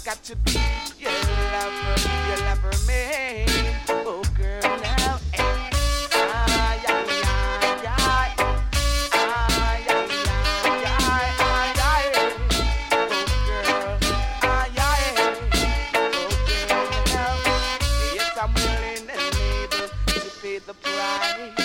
got to be your lover, man. Oh, girl, now, ay, ay, ay, ay, ay. Ay, ay, ay, ay, ay, ay. Oh, girl, ay, ay, oh, girl, now. Yes, I'm willing and able to pay the price.